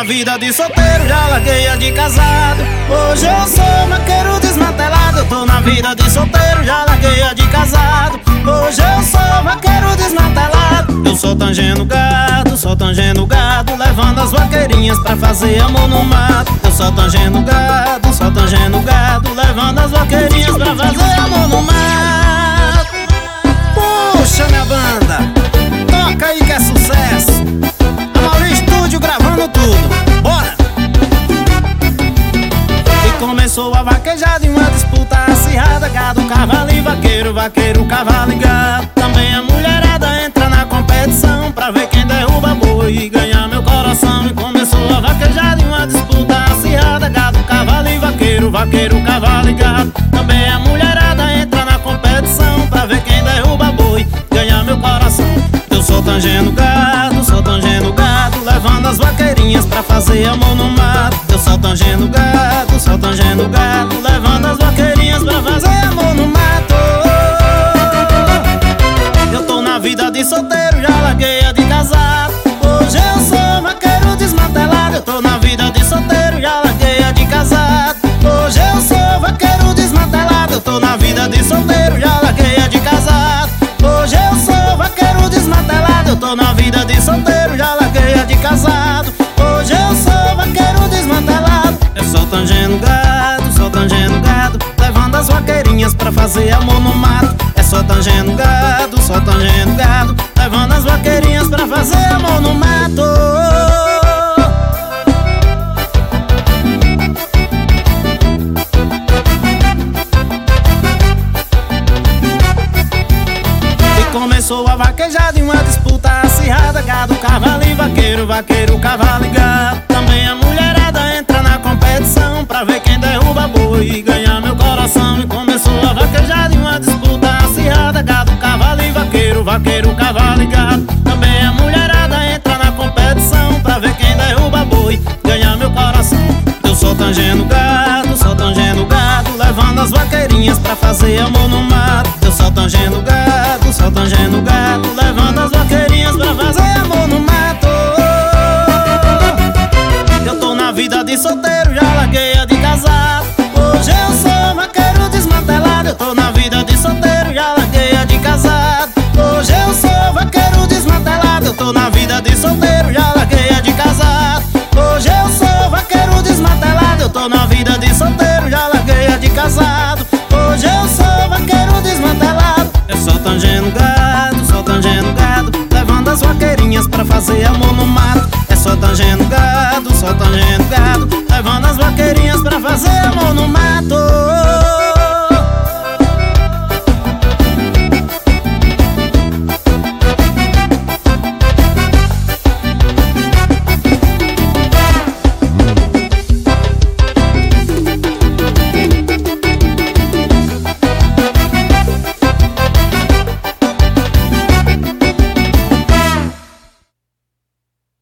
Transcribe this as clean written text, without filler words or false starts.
na vida de solteiro, já larguei a de casado. Hoje eu sou vaqueiro desmantelado. Eu tô na vida de solteiro, já larguei a de casado. Hoje eu sou vaqueiro desmantelado. Eu sou tangendo gado, levando as vaqueirinhas pra fazer amor no mato. Eu sou tangendo gado, levando as vaqueirinhas pra fazer amor no mato. Puxa minha banda, toca aí que é sucesso. Amauri Estúdio gravando tudo, bora! E começou a vaquejada em uma disputa acirrada. Gado, cavalo e vaqueiro, vaqueiro, cavalo e gado. Também a mulherada entra na competição pra ver quem derruba boi e ganhar meu coração. E começou a vaquejada em uma disputa acirrada. Gado, cavalo e vaqueiro, vaqueiro, cavalo e gado. Também a mulherada entra na competição pra ver quem derruba boi e ganhar meu coração. Eu sou tangendo gado, levando as vaqueirinhas pra fazer amor no mato. Eu sou tangendo gado, levando as vaqueirinhas pra fazer amor no mato. Eu tô na vida de solteiro, já larguei a de casado. Hoje eu sou vaqueiro desmantelado. Eu tô na vida de solteiro, já larguei a de casado. Hoje eu sou vaqueiro desmantelado. Eu tô na vida de solteiro, já larguei a de casado. Hoje eu sou vaqueiro desmantelado. Eu tô na vida de solteiro, já larguei a de casado. Hoje eu sou vaqueiro desmantelado. Eu sou tangendo gado, levando as vaqueirinhas pra fazer amor no mato. É só tangendo gado, levando as vaqueirinhas pra fazer amor no mato. Começou a vaquejada em uma disputa acirrada. Gado, cavalo e vaqueiro, vaqueiro, cavalo e gado. Também a mulherada entra na competição pra ver quem derruba boi e ganhar meu coração. E começou a vaquejada em uma disputa acirrada. Gado, cavalo e vaqueiro, vaqueiro, cavalo e gado. Também a mulherada entra na competição pra ver quem derruba boi e ganhar meu coração. Eu sou tangendo gado, levando as vaqueirinhas pra fazer amor no mato. Eu sou tangendo gado, levando as vaqueirinhas pra fazer amor no mato. Eu tô na vida de solteiro, já larguei a de casado. Hoje eu sou vaqueiro desmantelado. Eu tô na vida de solteiro, já larguei a de casado. Hoje eu sou vaqueiro desmantelado. Eu tô na vida de solteiro, já larguei a de casado. Hoje eu sou vaqueiro desmantelado. Eu tô na vida